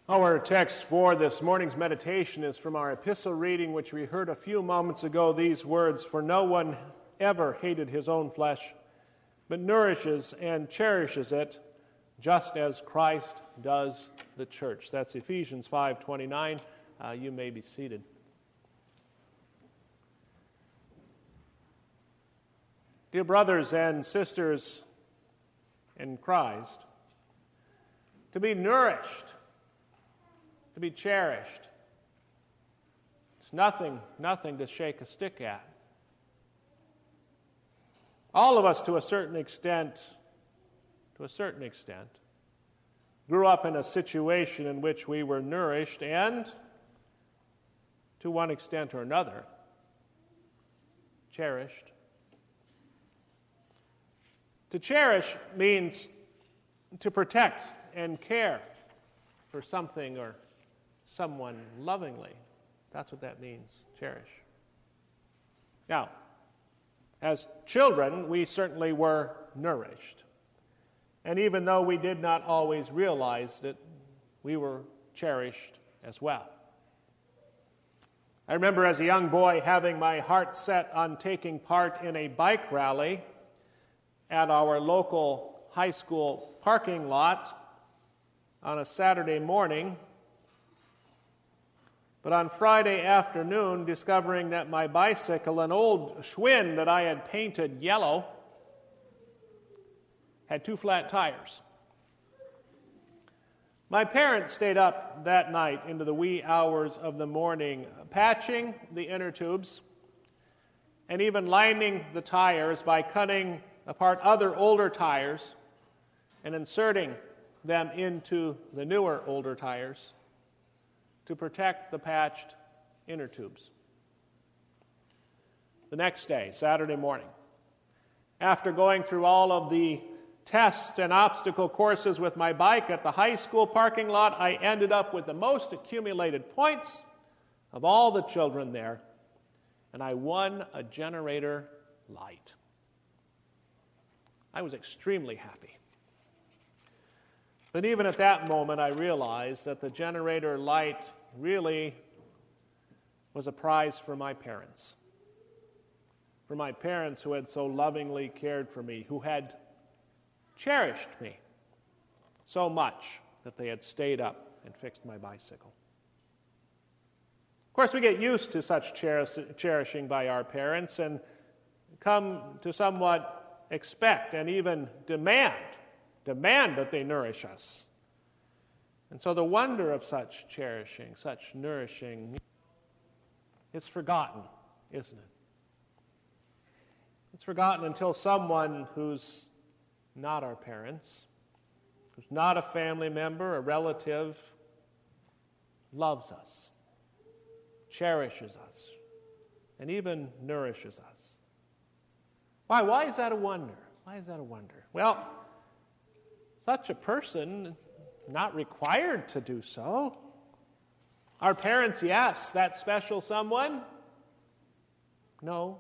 Our text for this morning's meditation is from our epistle reading, which we heard a few moments ago, these words, "For no one ever hated his own flesh, but nourishes and cherishes it, just as Christ does the church." That's Ephesians 5:29. You may be seated. Dear brothers and sisters in Christ, to be nourished, to be cherished, it's nothing to shake a stick at. All of us, to a certain extent, grew up in a situation in which we were nourished and, to one extent or another, cherished. To cherish means to protect and care for something or someone lovingly. That's what that means, cherish. Now, as children, we certainly were nourished. And even though we did not always realize that, we were cherished as well. I remember as a young boy having my heart set on taking part in a bike rally at our local high school parking lot on a Saturday morning. But on Friday afternoon, discovering that my bicycle, an old Schwinn that I had painted yellow, had two flat tires. My parents stayed up that night into the wee hours of the morning, patching the inner tubes and even lining the tires by cutting apart other older tires and inserting them into the newer older tires to protect the patched inner tubes. The next day, Saturday morning, after going through all of the tests and obstacle courses with my bike at the high school parking lot, I ended up with the most accumulated points of all the children there, and I won a generator light. I was extremely happy. But even at that moment, I realized that the generator light really was a prize for my parents. For my parents who had so lovingly cared for me, who had cherished me so much that they had stayed up and fixed my bicycle. Of course, we get used to such cherishing by our parents and come to somewhat expect and even demand that they nourish us. And so the wonder of such cherishing, such nourishing, is forgotten, isn't it? It's forgotten until someone who's not our parents, who's not a family member, a relative, loves us, cherishes us, and even nourishes us. Why is that a wonder? Why is that a wonder? Well, such a person not required to do so. Our parents, yes. That special someone? No.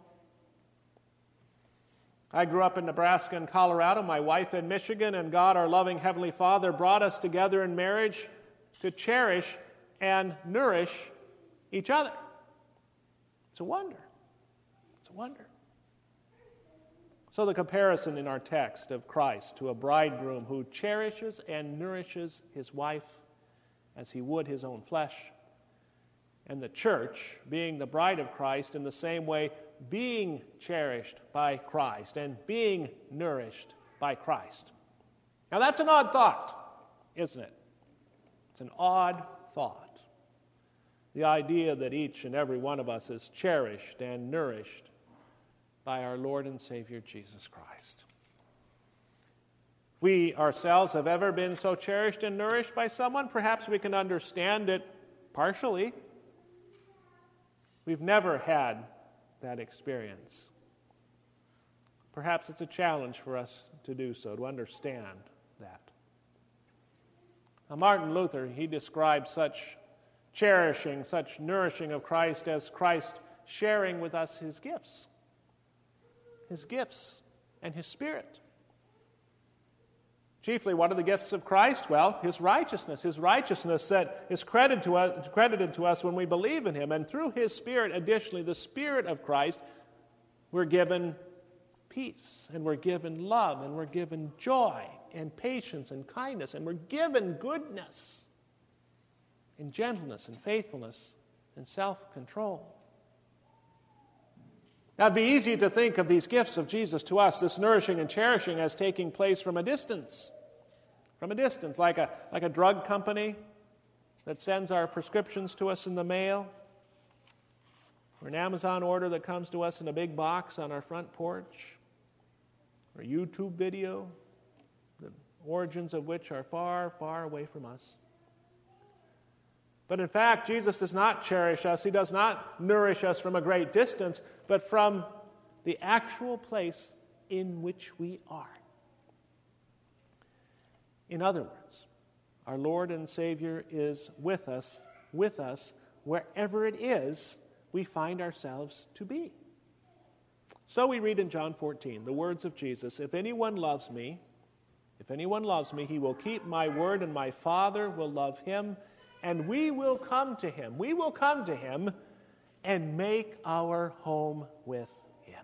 I grew up in Nebraska and Colorado, my wife in Michigan, and God, our loving Heavenly Father, brought us together in marriage to cherish and nourish each other. It's a wonder. It's a wonder. So the comparison in our text of Christ to a bridegroom who cherishes and nourishes his wife as he would his own flesh, and the church, being the bride of Christ, in the same way, being cherished by Christ and being nourished by Christ. Now that's an odd thought, isn't it? It's an odd thought. The idea that each and every one of us is cherished and nourished by our Lord and Savior Jesus Christ. We ourselves have ever been so cherished and nourished by someone? Perhaps we can understand it partially. We've never had that experience. Perhaps it's a challenge for us to do so, to understand that. Now, Martin Luther, he described such cherishing, such nourishing of Christ as Christ sharing with us his gifts and his Spirit. Chiefly, what are the gifts of Christ? Well, his righteousness that is credited to us when we believe in him. And through his Spirit, additionally, the Spirit of Christ, we're given peace, and we're given love, and we're given joy, and patience, and kindness, and we're given goodness, and gentleness, and faithfulness, and self-control. Now, it'd be easy to think of these gifts of Jesus to us, this nourishing and cherishing, as taking place from a distance. From a distance, like a drug company that sends our prescriptions to us in the mail, or an Amazon order that comes to us in a big box on our front porch, or a YouTube video, the origins of which are far, far away from us. But in fact, Jesus does not cherish us. He does not nourish us from a great distance, but from the actual place in which we are. In other words, our Lord and Savior is with us wherever it is we find ourselves to be. So we read in John 14, the words of Jesus, if anyone loves me, he will keep my word, and my Father will love him, and we will come to him. We will come to him and make our home with him.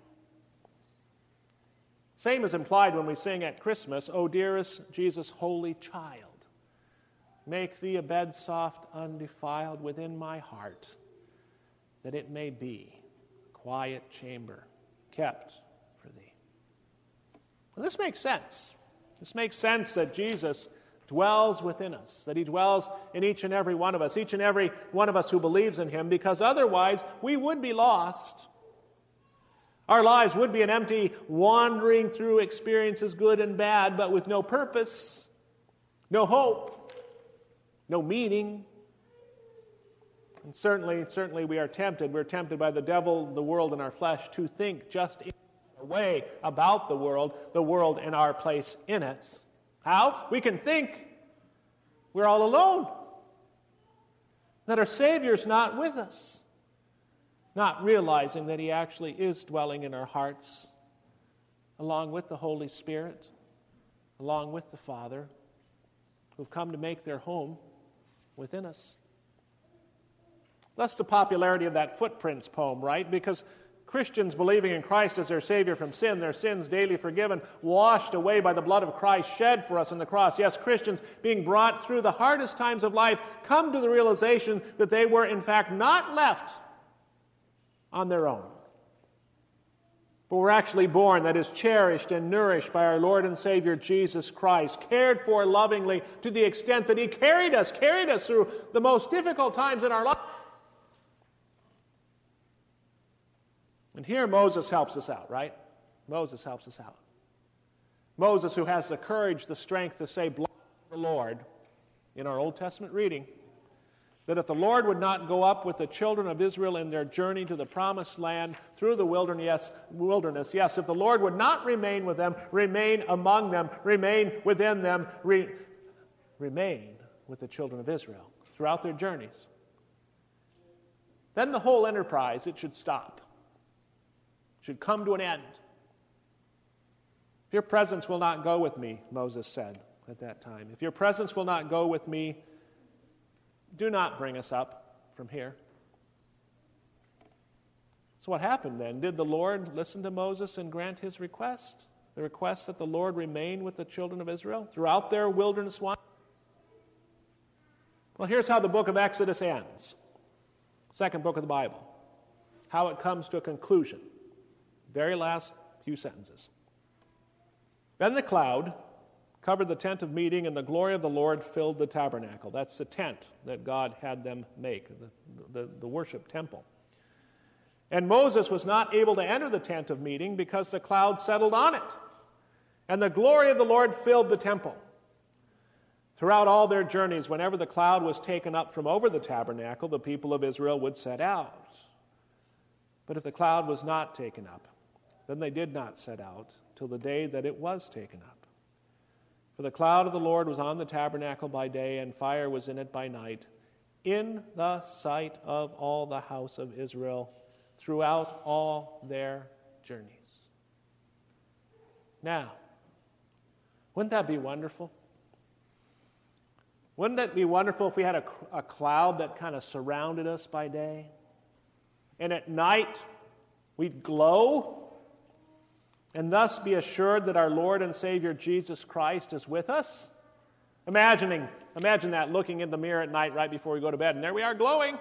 Same is implied when we sing at Christmas, O dearest Jesus, holy child, make thee a bed soft, undefiled within my heart, that it may be a quiet chamber kept for thee. Well, this makes sense. This makes sense that Jesus dwells within us, that he dwells in each and every one of us who believes in him, because otherwise we would be lost. Our lives would be an empty wandering through experiences, good and bad, but with no purpose, no hope, no meaning. And certainly we are tempted. We're tempted by the devil, the world, and our flesh to think just in a way about the world and our place in it. How? We can think we're all alone, that our Savior's not with us, not realizing that he actually is dwelling in our hearts, along with the Holy Spirit, along with the Father, who've come to make their home within us. Thus the popularity of that Footprints poem, right? Because Christians believing in Christ as their Savior from sin, their sins daily forgiven, washed away by the blood of Christ shed for us on the cross. Yes, Christians being brought through the hardest times of life come to the realization that they were in fact not left on their own, but were actually born, that is, cherished and nourished by our Lord and Savior Jesus Christ, cared for lovingly to the extent that he carried us through the most difficult times in our lives. And here Moses helps us out, right? Moses helps us out. Moses, who has the courage, the strength to say, bless the Lord, in our Old Testament reading, that if the Lord would not go up with the children of Israel in their journey to the promised land through the wilderness, yes, if the Lord would not remain with them, remain among them, remain within them, remain with the children of Israel throughout their journeys, then the whole enterprise, it should stop. Should come to an end. If your presence will not go with me, Moses said at that time, if your presence will not go with me, do not bring us up from here. So what happened then? Did the Lord listen to Moses and grant his request? The request that the Lord remain with the children of Israel throughout their wilderness wandering? Well, here's how the book of Exodus ends. Second book of the Bible. How it comes to a conclusion. Very last few sentences. Then the cloud covered the tent of meeting, and the glory of the Lord filled the tabernacle. That's the tent that God had them make, the worship temple. And Moses was not able to enter the tent of meeting because the cloud settled on it. And the glory of the Lord filled the temple. Throughout all their journeys, whenever the cloud was taken up from over the tabernacle, the people of Israel would set out. But if the cloud was not taken up, then they did not set out till the day that it was taken up. For the cloud of the Lord was on the tabernacle by day, and fire was in it by night, in the sight of all the house of Israel throughout all their journeys. Now, Wouldn't that be wonderful? Wouldn't it be wonderful if we had a cloud that kind of surrounded us by day? And at night, we'd glow and thus be assured that our Lord and Savior Jesus Christ is with us? Imagine that, looking in the mirror at night right before we go to bed, and there we are glowing.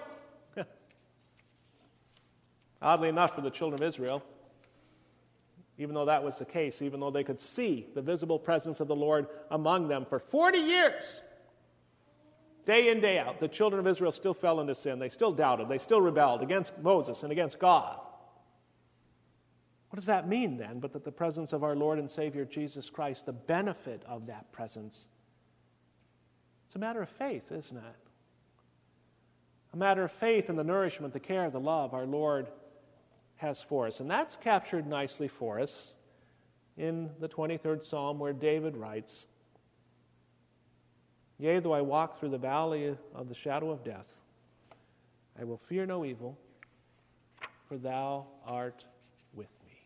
Oddly enough, for the children of Israel, even though that was the case, even though they could see the visible presence of the Lord among them for 40 years, day in, day out, the children of Israel still fell into sin. They still doubted. They still rebelled against Moses and against God. What does that mean then, but that the presence of our Lord and Savior Jesus Christ, the benefit of that presence, it's a matter of faith, isn't it? A matter of faith in the nourishment, the care, the love our Lord has for us. And that's captured nicely for us in the 23rd Psalm, where David writes, "Yea, though I walk through the valley of the shadow of death, I will fear no evil, for thou art with me."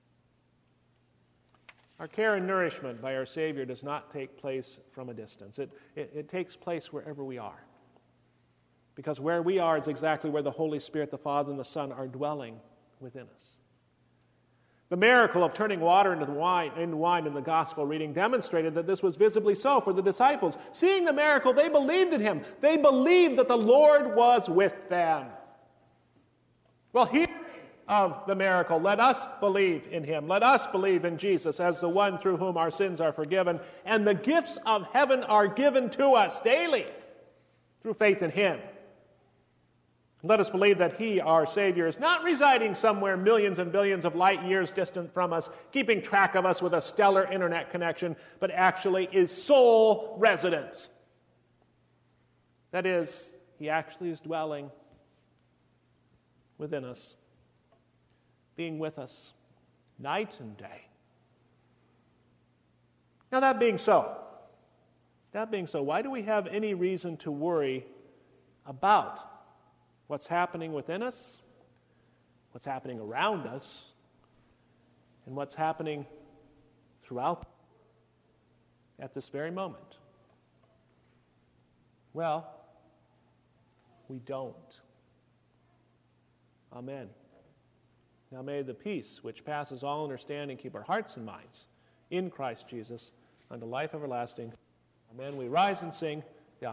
Our care and nourishment by our Savior does not take place from a distance. It takes place wherever we are. Because where we are is exactly where the Holy Spirit, the Father, and the Son are dwelling within us. The miracle of turning water into wine in the gospel reading demonstrated that this was visibly so for the disciples. Seeing the miracle, they believed in him. They believed that the Lord was with them. Well, hearing of the miracle, let us believe in him. Let us believe in Jesus as the one through whom our sins are forgiven, and the gifts of heaven are given to us daily through faith in him. Let us believe that he, our Savior, is not residing somewhere millions and billions of light years distant from us, keeping track of us with a stellar internet connection, but actually is sole residence. That is, he actually is dwelling within us, being with us night and day. Now, that being so, why do we have any reason to worry about what's happening within us, what's happening around us, and what's happening throughout at this very moment? Well, we don't. Amen. Now may the peace which passes all understanding keep our hearts and minds in Christ Jesus unto life everlasting. Amen. We rise and sing.